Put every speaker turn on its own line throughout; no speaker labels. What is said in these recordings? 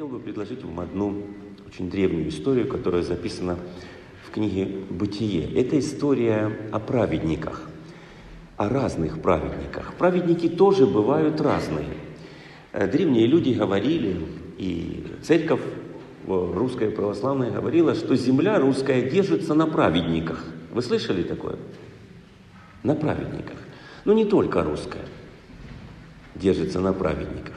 хотел бы предложить вам одну очень древнюю историю, которая записана в книге «Бытие». Это история о праведниках, о разных праведниках. Праведники тоже бывают разные. Древние люди говорили, и церковь русская православная говорила, что земля русская держится на праведниках. Вы слышали такое? На праведниках. Но не только русская держится на праведниках.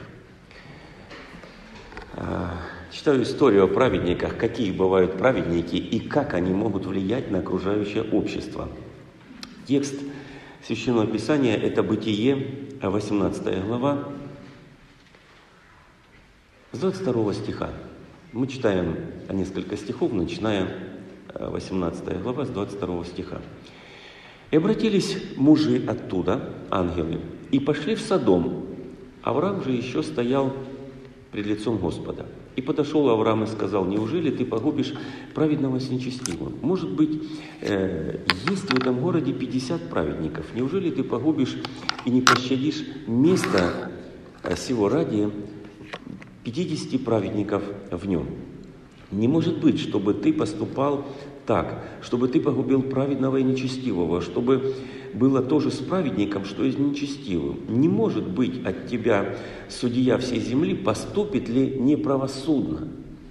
Читаю историю о праведниках, какие бывают праведники и как они могут влиять на окружающее общество. Текст Священного Писания – это Бытие, 18 глава, с 22 стиха. Мы читаем несколько стихов, начиная 18 глава с 22 стиха. «И обратились мужи оттуда, ангелы, и пошли в Содом. Авраам же еще стоял пред лицом Господа. И подошел Авраам и сказал: неужели ты погубишь праведного с нечестивым? Может быть, есть в этом городе 50 праведников. Неужели ты погубишь и не пощадишь место сего ради 50 праведников в нем? Не может быть, чтобы ты поступал так, чтобы ты погубил праведного и нечестивого, чтобы было то же с праведником, что и с нечестивым. Не может быть от тебя, судья всей земли, поступит ли неправосудно.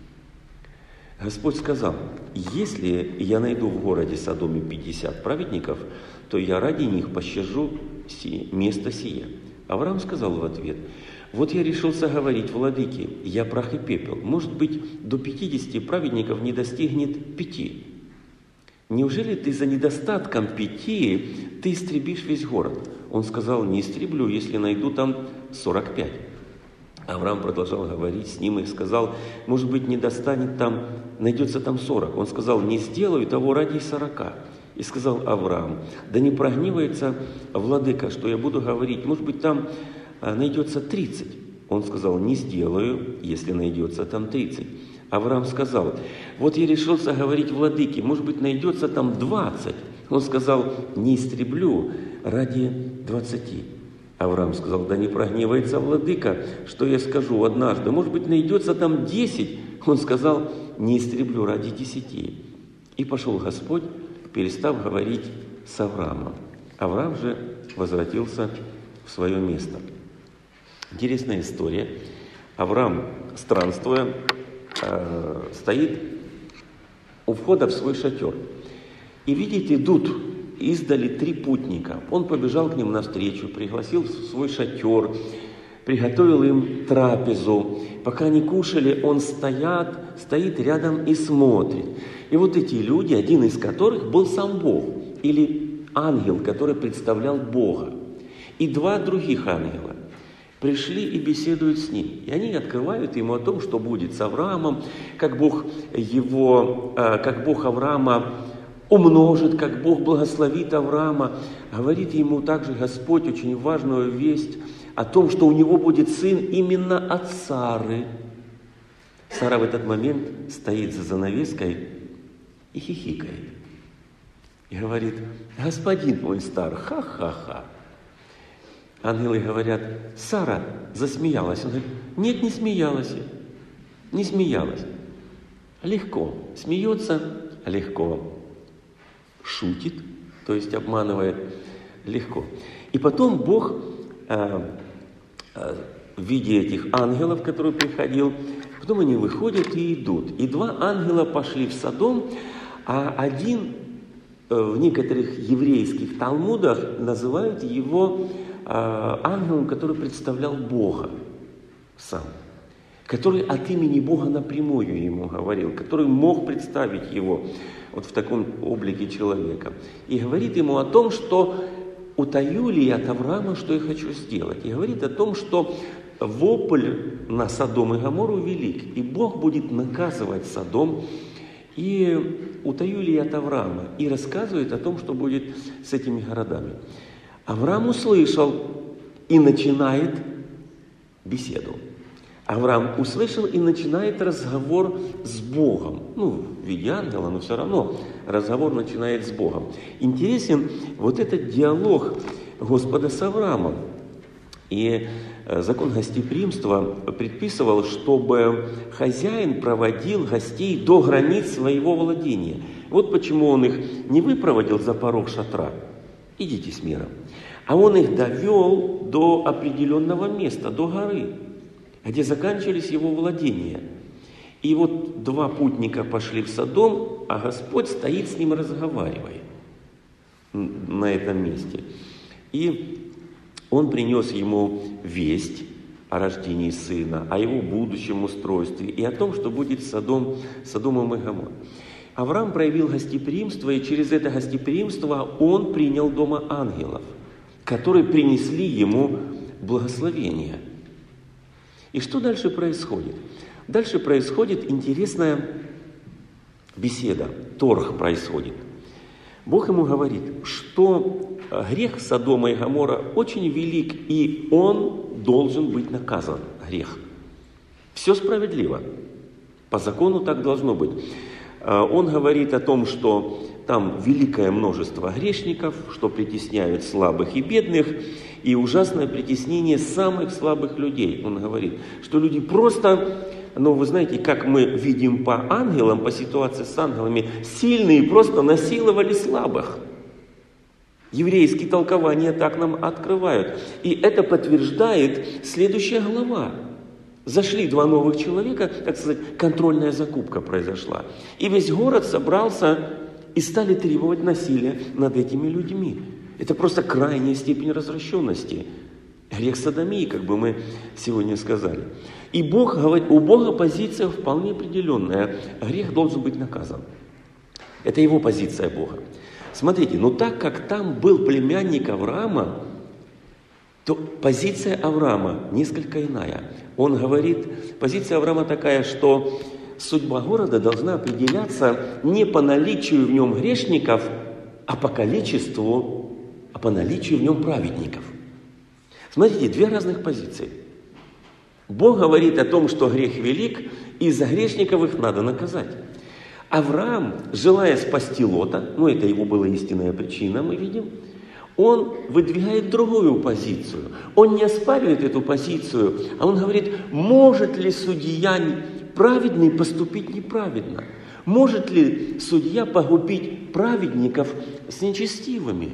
Господь сказал: если я найду в городе Содоме 50 праведников, то я ради них пощажу место сие. Авраам сказал в ответ: вот я решился говорить владыке, я прах и пепел. Может быть, до 50 праведников не достигнет 5. Неужели ты за недостатком 5 ты истребишь весь город? Он сказал: не истреблю, если найду там 45. Авраам продолжал говорить с ним и сказал: может быть, не достанет там, найдется там 40. Он сказал: не сделаю того ради 40. И сказал Авраам: да не прогневается владыка, что я буду говорить, может быть, там найдется 30. Он сказал: не сделаю, если найдется там 30. Авраам сказал: вот я решился говорить владыке, может быть, найдется там 20. Он сказал: не истреблю ради 20. Авраам сказал: да не прогневается владыка, что я скажу однажды, может быть, найдется там 10. Он сказал: не истреблю ради 10. И пошел Господь, перестав говорить с Авраамом. Авраам же возвратился в свое место. Интересная история. Авраам, странствуя, стоит у входа в свой шатер. И видит, идут издали 3 путника. Он побежал к ним навстречу, пригласил в свой шатер, приготовил им трапезу. Пока они кушали, он стоит рядом и смотрит. И вот эти люди, один из которых был сам Бог, или ангел, который представлял Бога, и 2 других ангела пришли и беседуют с ним. И они открывают ему о том, что будет с Авраамом, как Бог Авраама умножит, как Бог благословит Авраама. Говорит ему также Господь очень важную весть о том, что у него будет сын именно от Сары. Сара в этот момент стоит за занавеской и хихикает. И говорит: господин мой стар, ха-ха-ха. Ангелы говорят: Сара засмеялась. Он говорит: нет, не смеялась. Не смеялась. Легко. Смеется легко. Шутит, то есть обманывает легко. И потом Бог, в виде этих ангелов, которые приходил, потом они выходят и идут. И 2 ангела пошли в Содом, а один в некоторых еврейских талмудах называют его ангелом, который представлял Бога сам, который от имени Бога напрямую ему говорил, который мог представить его вот в таком облике человека. И говорит ему о том, что утаю ли я от Авраама, что я хочу сделать. И говорит о том, что вопль на Содом и Гоморру велик, и Бог будет наказывать Содом. И утаю ли я от Авраама? И рассказывает о том, что будет с этими городами. Авраам услышал и начинает беседу. Авраам услышал и начинает разговор с Богом. В виде ангела, но все равно разговор начинает с Богом. Интересен вот этот диалог Господа с Авраамом. И закон гостеприимства предписывал, чтобы хозяин проводил гостей до границ своего владения. Вот почему он их не выпроводил за порог шатра. Идите с миром. А он их довел до определенного места, до горы, где заканчивались его владения. И вот два путника пошли в Содом, а Господь стоит с ним, разговаривая на этом месте. И он принес ему весть о рождении сына, о его будущем устройстве и о том, что будет с Содомом и Гоморрой. Авраам проявил гостеприимство, и через это гостеприимство он принял дома ангелов, которые принесли ему благословение. И что дальше происходит? Дальше происходит интересная беседа, торг происходит. Бог ему говорит, что грех Содома и Гоморра очень велик, и он должен быть наказан, грех. Все справедливо. По закону так должно быть. Он говорит о том, что там великое множество грешников, что притесняют слабых и бедных, и ужасное притеснение самых слабых людей. Он говорит, что люди просто, вы знаете, как мы видим по ангелам, по ситуации с ангелами, сильные просто насиловали слабых. Еврейские толкования так нам открывают. И это подтверждает следующая глава. Зашли два новых человека, так сказать, контрольная закупка произошла. И весь город собрался и стали требовать насилия над этими людьми. Это просто крайняя степень развращенности. Грех содомии, как бы мы сегодня сказали. И Бог говорит, у Бога позиция вполне определенная. Грех должен быть наказан. Это его позиция Бога. Смотрите, так как там был племянник Авраама, то позиция Авраама несколько иная. Он говорит, позиция Авраама такая, что судьба города должна определяться не по наличию в нем грешников, а по количеству, а по наличию в нем праведников. Смотрите, две разных позиции. Бог говорит о том, что грех велик, и за грешников их надо наказать. Авраам, желая спасти Лота, это его была истинная причина, мы видим, он выдвигает другую позицию. Он не оспаривает эту позицию, а он говорит, может ли судья праведный поступить неправедно? Может ли судья погубить праведников с нечестивыми?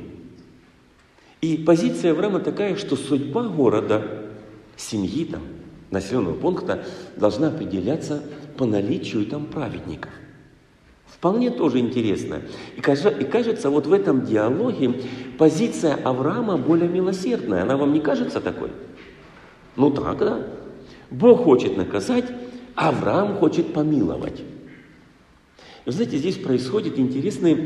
И позиция Авраама такая, что судьба города, семьи там, населенного пункта должна определяться по наличию там праведников. Вполне тоже интересно. И кажется, вот в этом диалоге позиция Авраама более милосердная. Она вам не кажется такой? Так, да. Бог хочет наказать, а Авраам хочет помиловать. Вы знаете, здесь происходит интересный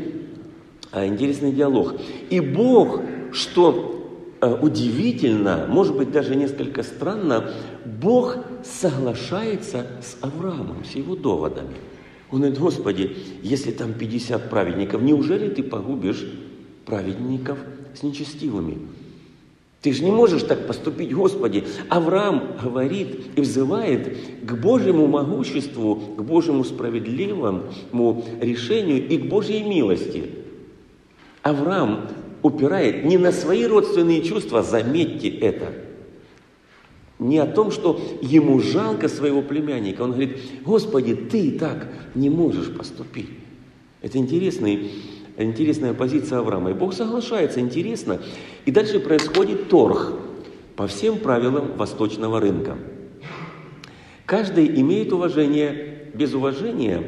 диалог. И Бог, что удивительно, может быть, даже несколько странно, Бог соглашается с Авраамом, с его доводами. Он говорит, Господи, если там 50 праведников, неужели ты погубишь праведников с нечестивыми? Ты же не можешь так поступить, Господи. Авраам говорит и взывает к Божьему могуществу, к Божьему справедливому решению и к Божьей милости. Авраам упирает не на свои родственные чувства, заметьте это, не о том, что ему жалко своего племянника. Он говорит, Господи, ты так не можешь поступить. Это интересная позиция Авраама. И Бог соглашается, интересно. И дальше происходит торг по всем правилам восточного рынка. Каждый имеет уважение. Без уважения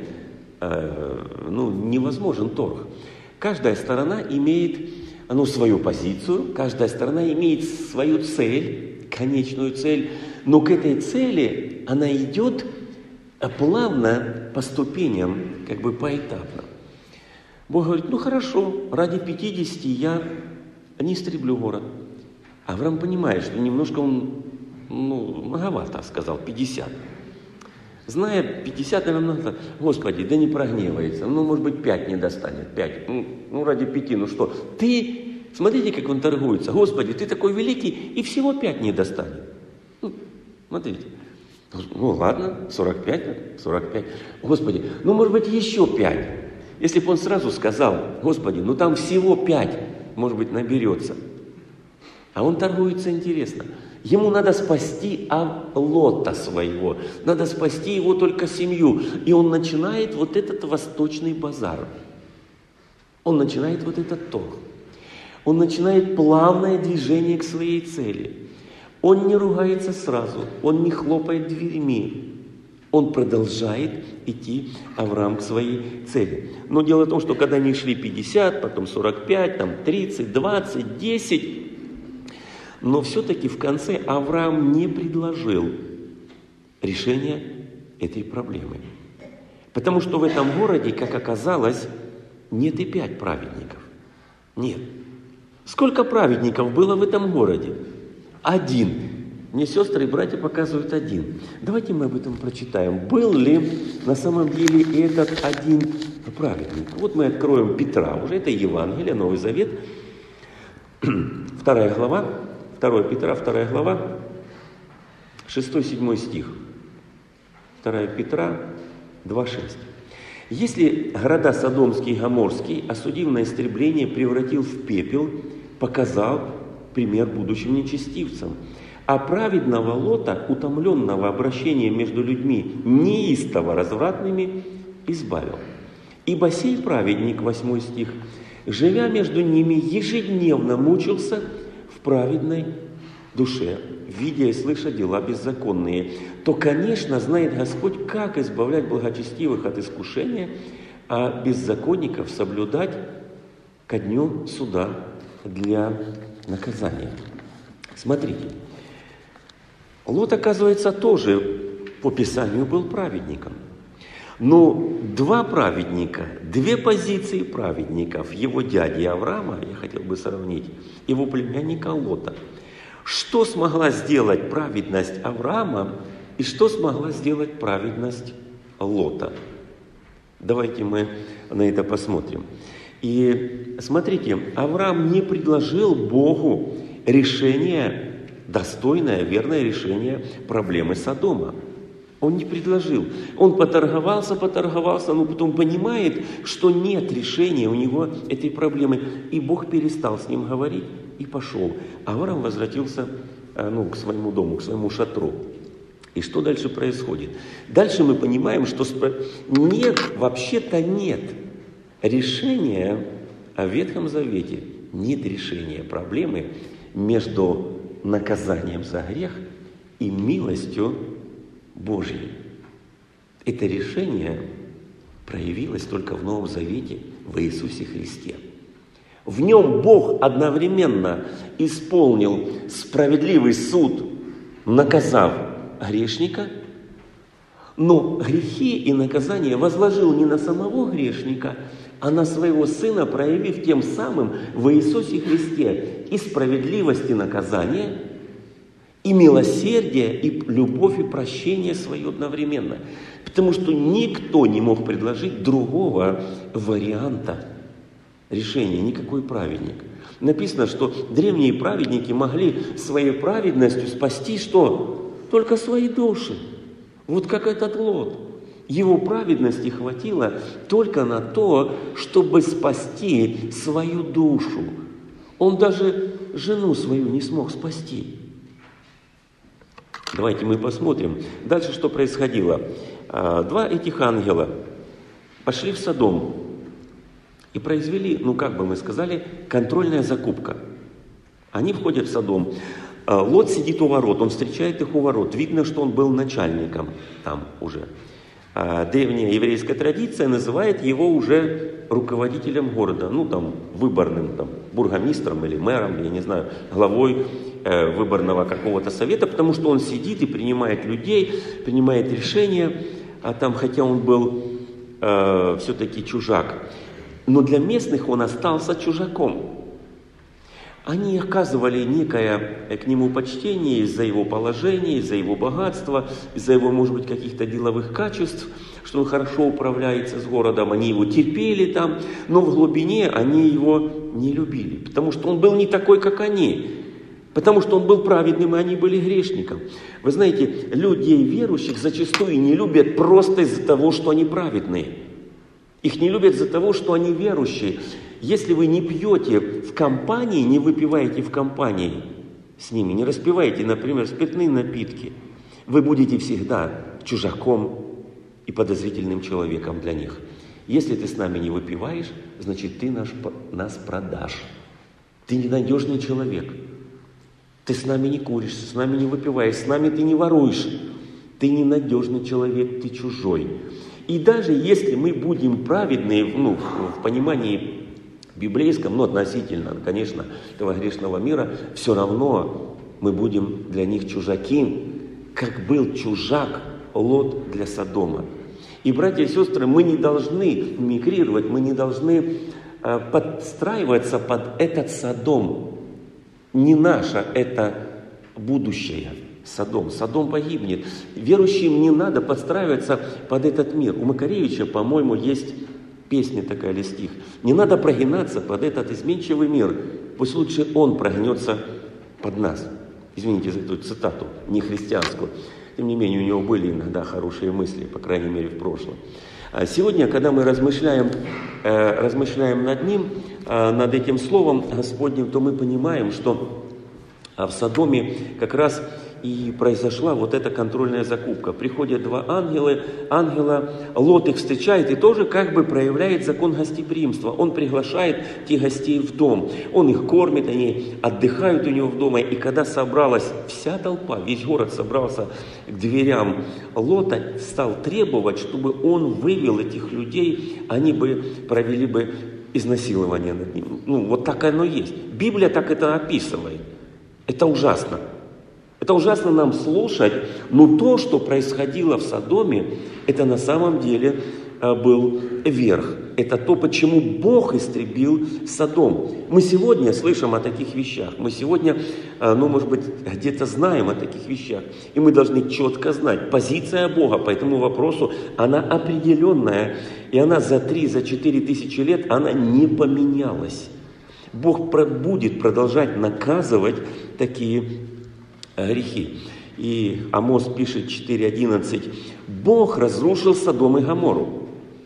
невозможен торг. Каждая сторона имеет свою позицию, каждая сторона имеет свою цель, конечную цель, но к этой цели она идет плавно, по ступеням, поэтапно. Бог говорит, хорошо, ради 50 я не истреблю город. Авраам понимает, что немножко он, многовато сказал, 50. Зная 50, наверное, много. Господи, да не прогневается, может быть, 5 не достанет, 5, ради 5, что? Ты... Смотрите, как он торгуется. Господи, ты такой великий, и всего 5 не достанет. Смотрите. Ладно, 45. Господи, может быть, еще 5. Если бы он сразу сказал, Господи, там всего 5, может быть, наберется. А он торгуется интересно. Ему надо спасти Лота своего, надо спасти его только семью. И он начинает вот этот восточный базар. Он начинает вот этот торг. Он начинает плавное движение к своей цели. Он не ругается сразу, он не хлопает дверьми. Он продолжает идти, Авраам, к своей цели. Но дело в том, что когда они шли 50, потом 45, там 30, 20, 10, но все-таки в конце Авраам не предложил решения этой проблемы. Потому что в этом городе, как оказалось, нет и 5 праведников. Нет. Сколько праведников было в этом городе? 1. Мне сестры и братья показывают 1. Давайте мы об этом прочитаем. Был ли на самом деле этот 1 праведник? Вот мы откроем Петра, уже это Евангелие, Новый Завет, 2 глава, 2 Петра, 2 глава, 6-7 стих. 2 Петра 2:6. Если города Содомский и Гоморский, осудив на истребление, превратил в пепел, показал пример будущим нечестивцам, а праведного Лота, утомленного обращением между людьми неистово развратными, избавил. Ибо сей праведник, 8 стих, живя между ними, ежедневно мучился в праведной душе, видя и слыша дела беззаконные, то, конечно, знает Господь, как избавлять благочестивых от искушения, а беззаконников соблюдать ко дню суда для наказания. Смотрите, Лот, оказывается, тоже по Писанию был праведником. Но 2 праведника, 2 позиции праведников, его дяди Авраама, я хотел бы сравнить, его племянника Лота. Что смогла сделать праведность Авраама и что смогла сделать праведность Лота? Давайте мы на это посмотрим. И смотрите, Авраам не предложил Богу решение, достойное, верное решение проблемы Содома. Он не предложил. Он поторговался, но потом понимает, что нет решения у него этой проблемы. И Бог перестал с ним говорить и пошел. Авраам возвратился к своему дому, к своему шатру. И что дальше происходит? Дальше мы понимаем, что вообще-то нет решения в Ветхом Завете. Нет решения проблемы между наказанием за грех и милостью Божьей. Это решение проявилось только в Новом Завете, в Иисусе Христе. В нем Бог одновременно исполнил справедливый суд, наказав грешника, но грехи и наказание возложил не на самого грешника, а на своего Сына, проявив тем самым в Иисусе Христе и справедливость и наказание, и милосердие, и любовь, и прощение свое одновременно. Потому что никто не мог предложить другого варианта решения, никакой праведник. Написано, что древние праведники могли своей праведностью спасти что? Только свои души. Вот как этот Лот. Его праведности хватило только на то, чтобы спасти свою душу. Он даже жену свою не смог спасти. Давайте мы посмотрим. Дальше что происходило. 2 этих ангела пошли в Содом и произвели, как бы мы сказали, контрольная закупка. Они входят в Содом. Лот сидит у ворот, он встречает их у ворот. Видно, что он был начальником там уже. Древняя еврейская традиция называет его уже руководителем города, выборным, бургомистром или мэром, я не знаю, главой выборного какого-то совета, потому что он сидит и принимает людей, принимает решения, хотя он был все-таки чужак. Но для местных он остался чужаком. Они оказывали некое к нему почтение из-за его положения, из-за его богатства, из-за его, может быть, каких-то деловых качеств, что он хорошо управляется с городом, они его терпели там, но в глубине они его не любили, потому что он был не такой, как они, потому что он был праведным, и они были грешником. Вы знаете, людей верующих зачастую не любят просто из-за того, что они праведные. Их не любят из-за того, что они верующие. Если вы не пьете в компании, не выпиваете в компании, с ними, не распивайте, например, спиртные напитки, вы будете всегда чужаком и подозрительным человеком для них. Если ты с нами не выпиваешь, значит, ты нас продашь. Ты ненадежный человек. Ты с нами не куришь, с нами не выпиваешь, с нами ты не воруешь. Ты ненадежный человек, ты чужой. И даже если мы будем праведные, в понимании библейском, относительно, конечно, этого грешного мира, все равно мы будем для них чужаки, как был чужак Лот для Содома. И, братья и сестры, мы не должны мигрировать, мы не должны подстраиваться под этот Содом. Не наше это будущее. Содом погибнет. Верующим не надо подстраиваться под этот мир. У Макаревича, по-моему, есть песня такая или стих. Не надо прогинаться под этот изменчивый мир. Пусть лучше он прогнется под нас. Извините за эту цитату, не христианскую. Тем не менее, у него были иногда хорошие мысли, по крайней мере, в прошлом. Сегодня, когда мы размышляем над ним, над этим словом Господним, то мы понимаем, что в Содоме как раз и произошла вот эта контрольная закупка. Приходят два ангела, Лот их встречает и тоже как бы проявляет закон гостеприимства. Он приглашает тех гостей в дом, он их кормит, они отдыхают у него в доме. И когда собралась вся толпа, весь город собрался к дверям Лота, стал требовать, чтобы он вывел этих людей, они бы провели бы изнасилование над ним. Вот так оно есть. Библия так это описывает. Это ужасно. Это ужасно нам слушать, но то, что происходило в Содоме, это на самом деле был верх. Это то, почему Бог истребил Содом. Мы сегодня слышим о таких вещах. Мы сегодня, может быть, где-то знаем о таких вещах. И мы должны четко знать, позиция Бога по этому вопросу, она определенная. И она за 3-4 тысячи лет, она не поменялась. Бог будет продолжать наказывать такие грехи. И Амос пишет 4:11. Бог разрушил Содом и Гоморру.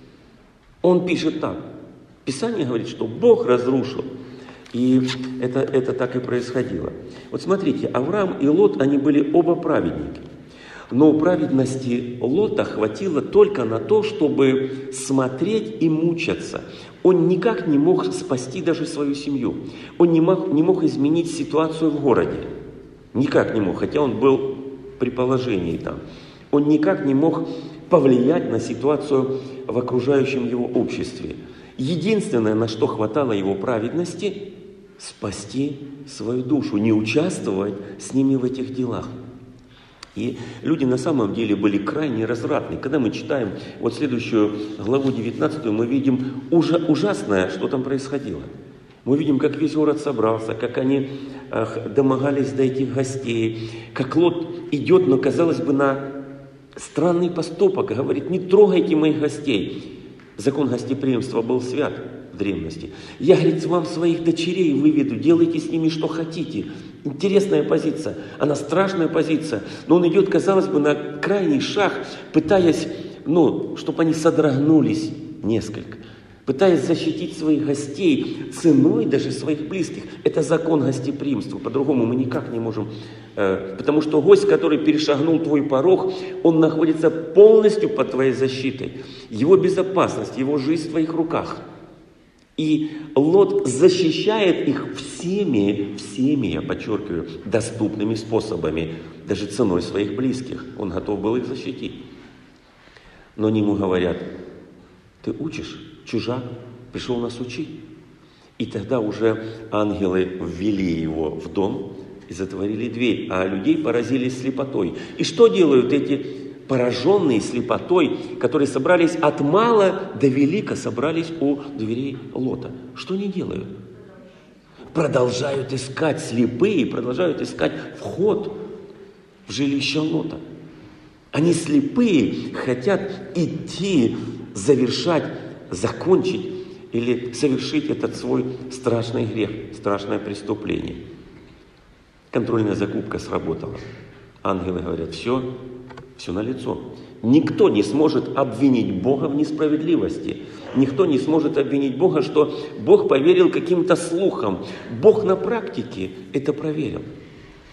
Он пишет так. Писание говорит, что Бог разрушил. И это так и происходило. Вот смотрите, Авраам и Лот, они были оба праведники. Но праведности Лота хватило только на то, чтобы смотреть и мучаться. Он никак не мог спасти даже свою семью. Он не мог изменить ситуацию в городе. Никак не мог, хотя он был при положении там. Он никак не мог повлиять на ситуацию в окружающем его обществе. Единственное, на что хватало его праведности, спасти свою душу, не участвовать с ними в этих делах. И люди на самом деле были крайне развратны. Когда мы читаем вот следующую главу 19, мы видим ужасное, что там происходило. Мы видим, как весь город собрался, как они домогались до этих гостей, как Лот идет, но, казалось бы, на странный поступок, говорит, не трогайте моих гостей. Закон гостеприимства был свят в древности. Я, говорит, вам своих дочерей выведу, делайте с ними что хотите. Интересная позиция, она страшная позиция, но он идет, казалось бы, на крайний шаг, пытаясь, чтобы они содрогнулись несколько. Пытаясь защитить своих гостей ценой даже своих близких. Это закон гостеприимства. По-другому мы никак не можем. Потому что гость, который перешагнул твой порог, он находится полностью под твоей защитой. Его безопасность, его жизнь в твоих руках. И Лот защищает их всеми, я подчеркиваю, доступными способами. Даже ценой своих близких. Он готов был их защитить. Но они ему говорят, ты учишь? Чужак пришел нас учить. И тогда уже ангелы ввели его в дом и затворили дверь, а людей поразились слепотой. И что делают эти пораженные слепотой, которые собрались от мала до велика, собрались у дверей Лота? Что они делают? Продолжают искать слепые, продолжают искать вход в жилище Лота. Они слепые хотят идти, закончить или совершить этот свой страшный грех, страшное преступление. Контрольная закупка сработала. Ангелы говорят, все налицо. Никто не сможет обвинить Бога в несправедливости. Никто не сможет обвинить Бога, что Бог поверил каким-то слухам. Бог на практике это проверил.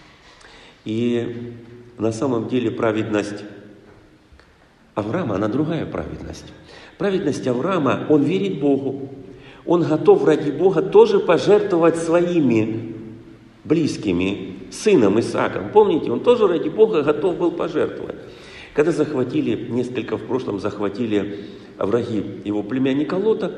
И на самом деле праведность Авраама, она другая праведность. Праведность Авраама, он верит Богу. Он готов ради Бога тоже пожертвовать своими близкими, сыном Исааком. Помните, он тоже ради Бога готов был пожертвовать. Когда в прошлом захватили враги его племянника Лота,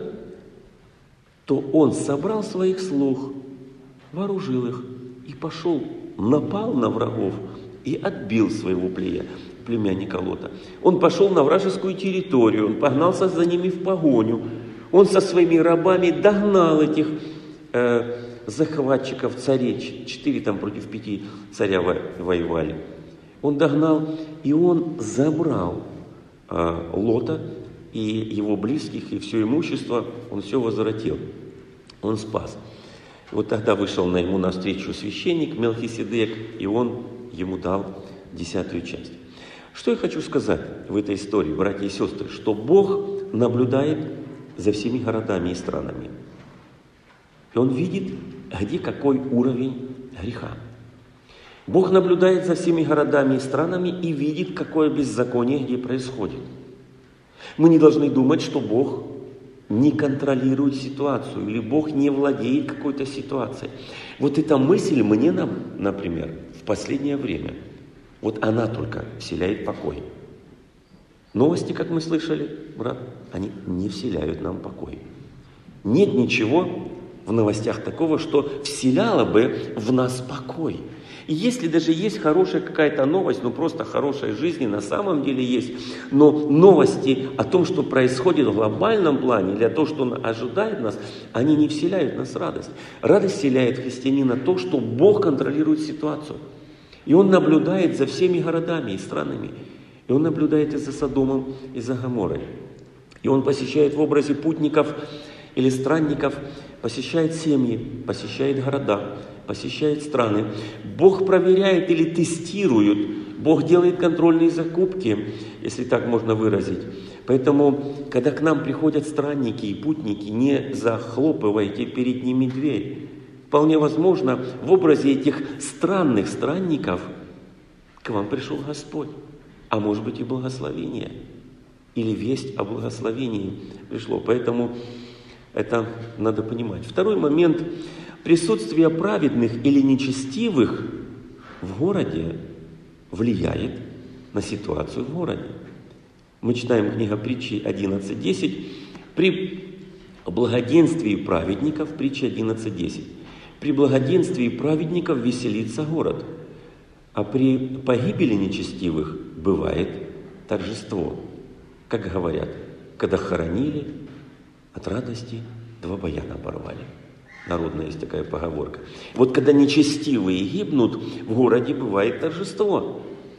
то он собрал своих слуг, вооружил их и пошел, напал на врагов и отбил своего племянника Лота. Он пошел на вражескую территорию, он погнался за ними в погоню. Он со своими рабами догнал этих захватчиков, царей, 4 против 5 царя воевали. Он догнал, и он забрал Лота и его близких, и все имущество, он все возвратил. Он спас. Вот тогда вышел ему навстречу священник Мелхиседек, и он ему дал 10-ю часть. Что я хочу сказать в этой истории, братья и сестры, что Бог наблюдает за всеми городами и странами. И Он видит, где какой уровень греха. Бог наблюдает за всеми городами и странами и видит, какое беззаконие где происходит. Мы не должны думать, что Бог не контролирует ситуацию или Бог не владеет какой-то ситуацией. Вот эта мысль мне, например, в последнее время, вот она только вселяет покой. Новости, как мы слышали, брат, они не вселяют нам покой. Нет ничего в новостях такого, что вселяло бы в нас покой. И если даже есть хорошая какая-то новость, просто хорошая жизнь на самом деле есть, но новости о том, что происходит в глобальном плане, или о том, что ожидает нас, они не вселяют в нас радость. Радость вселяет в христианина то, что Бог контролирует ситуацию. И Он наблюдает за всеми городами и странами. И Он наблюдает и за Содомом, и за Гоморрой. И Он посещает в образе путников или странников, посещает семьи, посещает города, посещает страны. Бог проверяет или тестирует. Бог делает контрольные закупки, если так можно выразить. Поэтому, когда к нам приходят странники и путники, не захлопывайте перед ними дверь. Вполне возможно, в образе этих странных странников к вам пришел Господь. А может быть и благословение. Или весть о благословении пришло. Поэтому это надо понимать. Второй момент. Присутствие праведных или нечестивых в городе влияет на ситуацию в городе. Мы читаем книга Притчи 11.10. При благоденствии праведников, Притча 11.10. При благоденствии праведников веселится город, а при погибели нечестивых бывает торжество. Как говорят, когда хоронили, от радости 2 баяна оборвали. Народная есть такая поговорка. Вот когда нечестивые гибнут, в городе бывает торжество.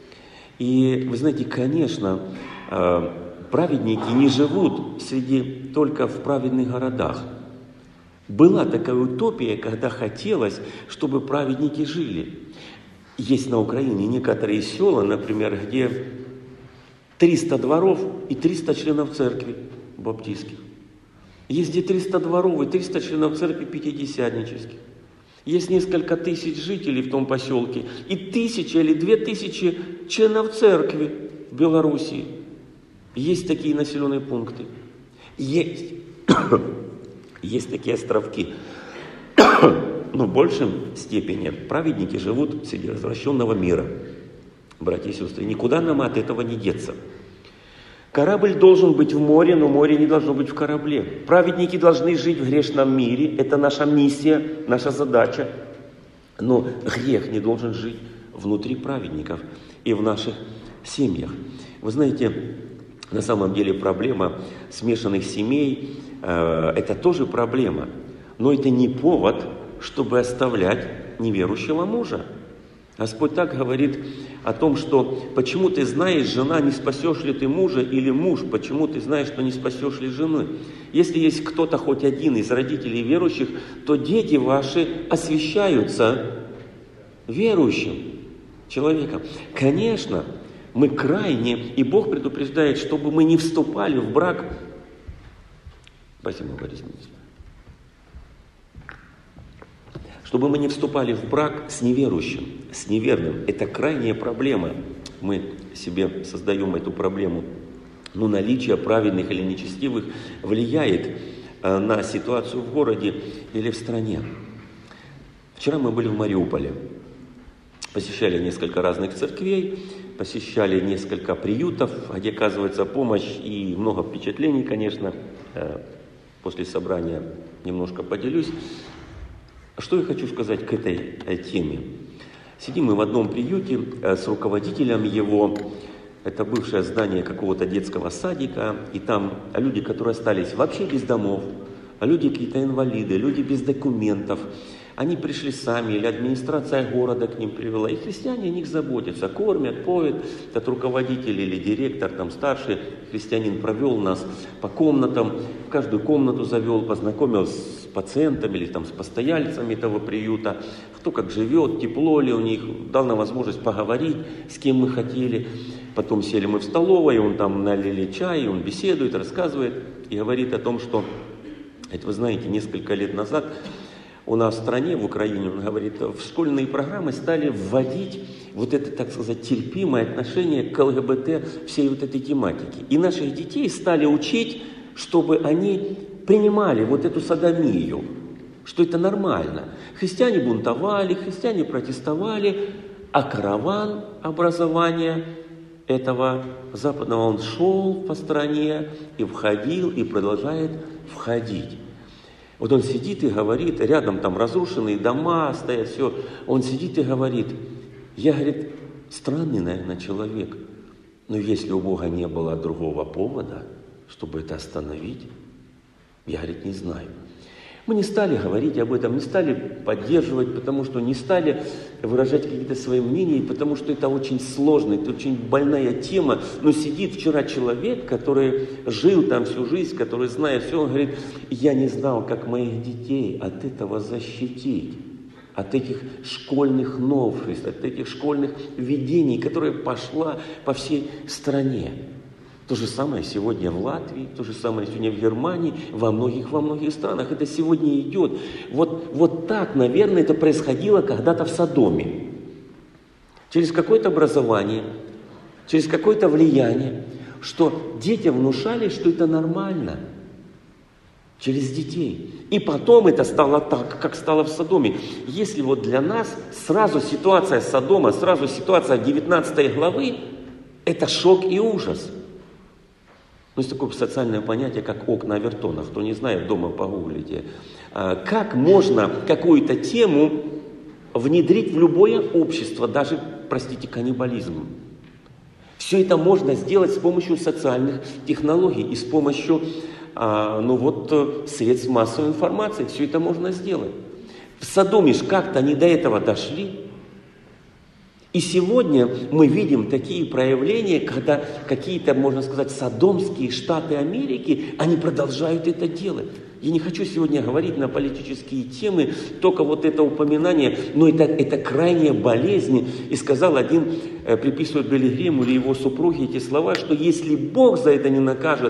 И вы знаете, конечно, праведники не живут только в праведных городах. Была такая утопия, когда хотелось, чтобы праведники жили. Есть на Украине некоторые села, например, где 300 дворов и 300 членов церкви баптистских. Есть где 300 дворов и 300 членов церкви пятидесятнических. Есть несколько тысяч жителей в том поселке и 1000 или 2000 членов церкви в Белоруссии. Есть такие населенные пункты. Есть такие островки. Но в большей степени праведники живут среди развращенного мира. Братья и сестры, никуда нам от этого не деться. Корабль должен быть в море, но море не должно быть в корабле. Праведники должны жить в грешном мире. Это наша миссия, наша задача. Но грех не должен жить внутри праведников и в наших семьях. Вы знаете, на самом деле проблема смешанных семей это тоже проблема. Но это не повод, чтобы оставлять неверующего мужа. Господь так говорит о том, что почему ты знаешь, жена, не спасешь ли ты мужа, или муж, почему ты знаешь, что не спасешь ли жены. Если есть кто-то, хоть один из родителей верующих, то дети ваши освящаются верующим человеком. Конечно, мы крайне, и Бог предупреждает, чтобы мы не вступали в брак. Спасибо, Борис Министр. чтобы мы не вступали в брак с неверующим, с неверным. Это крайняя проблема. Мы себе создаем эту проблему. Но наличие праведных или нечестивых влияет на ситуацию в городе или в стране. Вчера мы были в Мариуполе. Посещали несколько разных церквей, посещали несколько приютов, где оказывается помощь, и много впечатлений, конечно. После собрания немножко поделюсь. Что я хочу сказать к этой теме? Сидим мы в одном приюте с руководителем его. Это бывшее здание какого-то детского садика, и там люди, которые остались вообще без домов, люди какие-то инвалиды, люди без документов. Они пришли сами, или администрация города к ним привела, и христиане о них заботятся, кормят, поют. Этот руководитель или директор, там старший христианин провел нас по комнатам, в каждую комнату завел, познакомил с пациентами или там с постояльцами этого приюта, кто как живет, тепло ли у них, дал нам возможность поговорить, с кем мы хотели. Потом сели мы в столовой, он там налили чай, он беседует, рассказывает и говорит о том, что, это вы знаете, несколько лет назад у нас в стране, в Украине, он говорит, в школьные программы стали вводить вот это, так сказать, терпимое отношение к ЛГБТ, всей вот этой тематики. И наших детей стали учить, чтобы они принимали вот эту содомию, что это нормально. Христиане бунтовали, христиане протестовали, а караван образования этого западного, он шел по стране и входил, и продолжает входить. Вот он сидит и говорит, рядом там разрушенные дома стоят, все. Он сидит и говорит, я, говорит, странный, наверное, человек, но если у Бога не было другого повода, чтобы это остановить, я, говорит, не знаю. Мы не стали говорить об этом, не стали поддерживать, потому что не стали выражать какие-то свои мнения, потому что это очень сложно, это очень больная тема. Но сидит вчера человек, который жил там всю жизнь, который знает все, он говорит, я не знал, как моих детей от этого защитить, от этих школьных новшеств, от этих школьных видений, которые пошла по всей стране. То же самое сегодня в Латвии, то же самое сегодня в Германии, во многих странах. Это сегодня идет. Вот так, наверное, это происходило когда-то в Содоме. Через какое-то образование, через какое-то влияние, что детям внушали, что это нормально. Через детей. И потом это стало так, как стало в Содоме. Если вот для нас сразу ситуация Содома, сразу ситуация 19 главы, это шок и ужас. Ну, есть такое социальное понятие, как окна Авертона. Кто не знает, дома погуглите. Как можно какую-то тему внедрить в любое общество, даже, простите, каннибализм. Все это можно сделать с помощью социальных технологий и с помощью средств массовой информации. Все это можно сделать. В Содоме ж как-то они до этого дошли. И сегодня мы видим такие проявления, когда какие-то, можно сказать, содомские штаты Америки, они продолжают это делать. Я не хочу сегодня говорить на политические темы, только вот это упоминание, но это крайняя болезнь. И сказал один, приписывает Билли Грэему или его супруге эти слова, что если Бог за это не накажет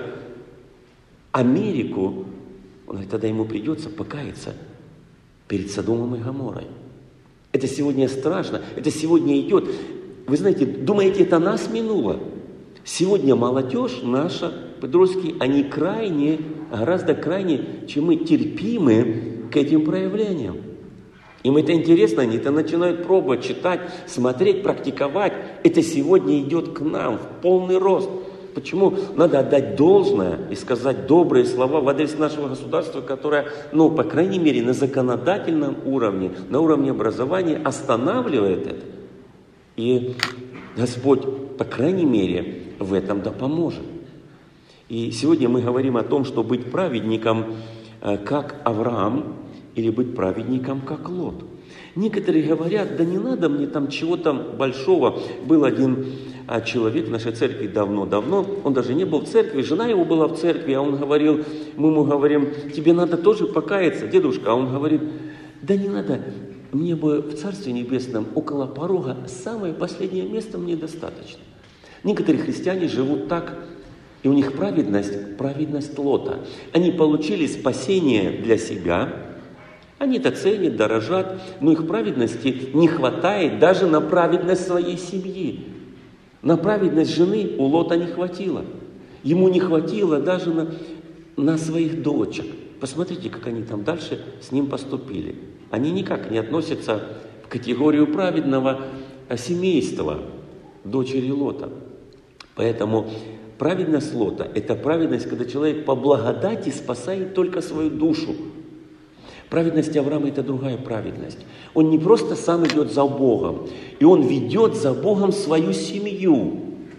Америку, он говорит, тогда ему придется покаяться перед Содомом и Гоморрой. Это сегодня страшно, это сегодня идет. Вы знаете, думаете, это нас минуло? Сегодня молодежь наша, подростки, они гораздо крайне, чем мы, терпимы к этим проявлениям. Им это интересно, они это начинают пробовать, читать, смотреть, практиковать. Это сегодня идет к нам в полный рост. Почему? Надо отдать должное и сказать добрые слова в адрес нашего государства, которое, по крайней мере, на законодательном уровне, на уровне образования останавливает это. И Господь, по крайней мере, в этом да поможет. И сегодня мы говорим о том, что быть праведником, как Авраам, или быть праведником, как Лот. Некоторые говорят, да не надо мне там чего-то большого. Был один человек в нашей церкви давно-давно, он даже не был в церкви, жена его была в церкви, а он говорил, мы ему говорим, тебе надо тоже покаяться, дедушка. А он говорит, да не надо, мне бы в Царстве Небесном около порога самое последнее место мне достаточно. Некоторые христиане живут так, и у них праведность Лота. Они получили спасение для себя, Они это ценят, дорожат, но их праведности не хватает даже на праведность своей семьи. На праведность жены у Лота не хватило. Ему не хватило даже на своих дочек. Посмотрите, как они там дальше с ним поступили. Они никак не относятся в категорию праведного семейства дочери Лота. Поэтому праведность Лота – это праведность, когда человек по благодати спасает только свою душу. Праведность Авраама – это другая праведность. Он не просто сам идет за Богом, и он ведет за Богом свою семью.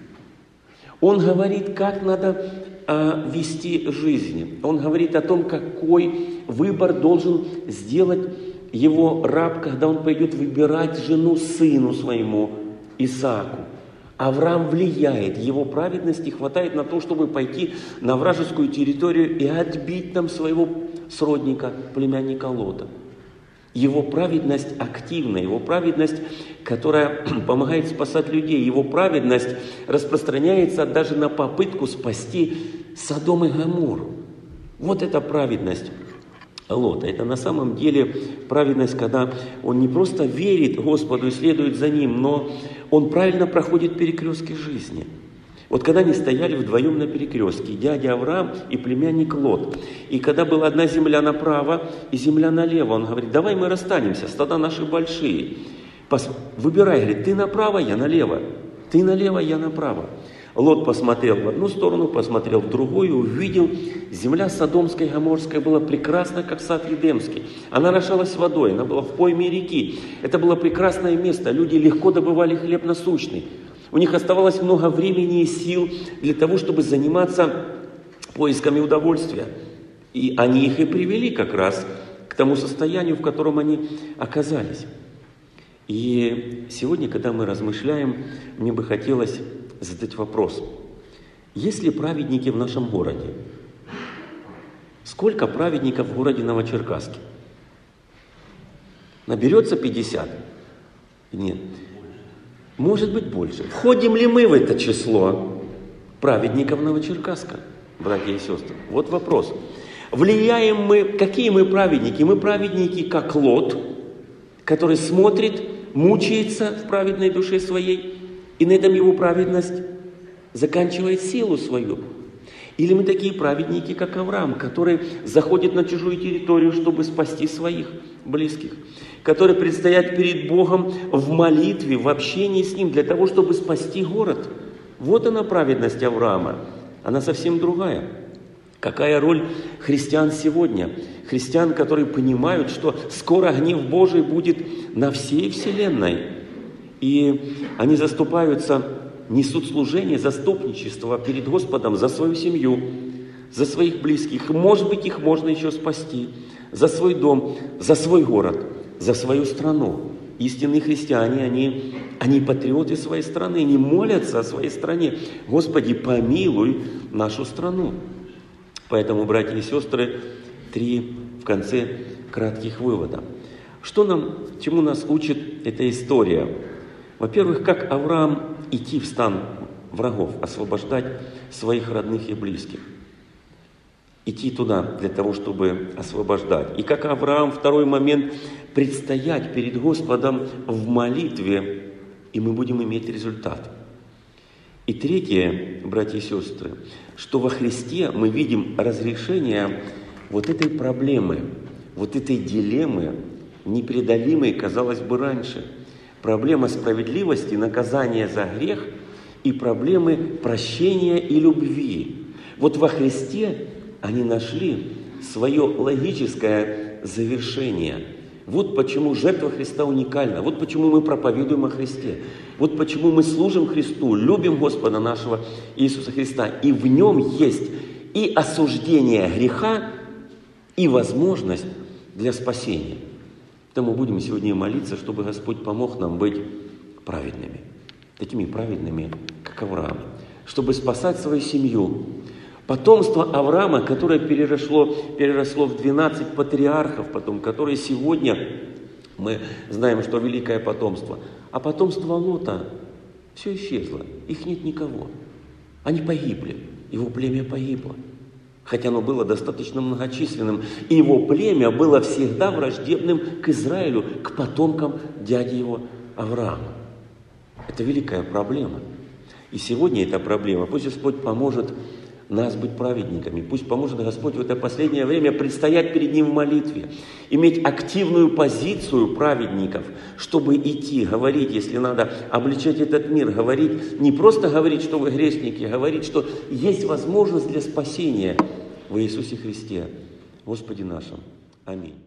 Он говорит, как надо вести жизнь. Он говорит о том, какой выбор должен сделать его раб, когда он пойдет выбирать жену сыну своему Исааку. Авраам влияет, его праведности хватает на то, чтобы пойти на вражескую территорию и отбить там своего сродника, племянника Лота. Его праведность активна, его праведность, которая помогает спасать людей, его праведность распространяется даже на попытку спасти Содом и Гоморру. Вот это праведность Лота. Это на самом деле праведность, когда он не просто верит Господу и следует за Ним, но он правильно проходит перекрестки жизни. Вот когда они стояли вдвоем на перекрестке, дядя Авраам и племянник Лот, и когда была одна земля направо и земля налево, он говорит, давай мы расстанемся, стада наши большие. Выбирай, говорит, ты направо, я налево, ты налево, я направо. Лот посмотрел в одну сторону, посмотрел в другую, увидел, земля Содомская и Гоморская была прекрасна, как сад Едемский. Она орошалась водой, она была в пойме реки. Это было прекрасное место, люди легко добывали хлеб насущный. У них оставалось много времени и сил для того, чтобы заниматься поисками удовольствия. И они их и привели как раз к тому состоянию, в котором они оказались. И сегодня, когда мы размышляем, мне бы хотелось задать вопрос. Есть ли праведники в нашем городе? Сколько праведников в городе Новочеркасске? Наберется 50? Нет. Может быть больше. Входим ли мы в это число праведников Новочеркасска, братья и сестры? Вот вопрос. Влияем мы, какие мы праведники? Мы праведники, как Лот, который смотрит, мучается в праведной душе своей, и на этом его праведность заканчивает силу свою. Или мы такие праведники, как Авраам, который заходит на чужую территорию, чтобы спасти своих близких, которые предстоят перед Богом в молитве, в общении с Ним, для того, чтобы спасти город. Вот она праведность Авраама. Она совсем другая. Какая роль христиан сегодня? Христиан, которые понимают, что скоро гнев Божий будет на всей вселенной. И они заступаются, несут служение, заступничество перед Господом за свою семью, за своих близких. Может быть, их можно еще спасти. За свой дом, за свой город, за свою страну. Истинные христиане, они патриоты своей страны, они молятся о своей стране. Господи, помилуй нашу страну. Поэтому, братья и сестры, 3 в конце кратких вывода. Чему нас учит эта история? Во-первых, как Авраам идти в стан врагов, освобождать своих родных и близких. Идти туда для того, чтобы освобождать. И как Авраам, второй момент, предстоять перед Господом в молитве, и мы будем иметь результат. И третье, братья и сестры, что во Христе мы видим разрешение вот этой проблемы, вот этой дилеммы, непреодолимой, казалось бы, раньше. Проблема справедливости, наказания за грех и проблемы прощения и любви. Вот во Христе они нашли свое логическое завершение. Вот почему жертва Христа уникальна. Вот почему мы проповедуем о Христе. Вот почему мы служим Христу, любим Господа нашего Иисуса Христа. И в нем есть и осуждение греха, и возможность для спасения. Поэтому будем сегодня молиться, чтобы Господь помог нам быть праведными. Такими праведными, как Авраам. Чтобы спасать свою семью. Потомство Авраама, которое переросло в 12 патриархов, потом, которые сегодня, мы знаем, что великое потомство. А потомство Лота все исчезло, их нет никого. Они погибли, его племя погибло. хотя оно было достаточно многочисленным, и его племя было всегда враждебным к Израилю, к потомкам дяди его Авраама. Это великая проблема. И сегодня эта проблема. Пусть Господь поможет нас быть праведниками. Пусть поможет Господь в это последнее время предстоять перед Ним в молитве, иметь активную позицию праведников, чтобы идти, говорить, если надо, обличать этот мир, говорить, не просто говорить, что вы грешники, а говорить, что есть возможность для спасения в Иисусе Христе, Господе нашем. Аминь.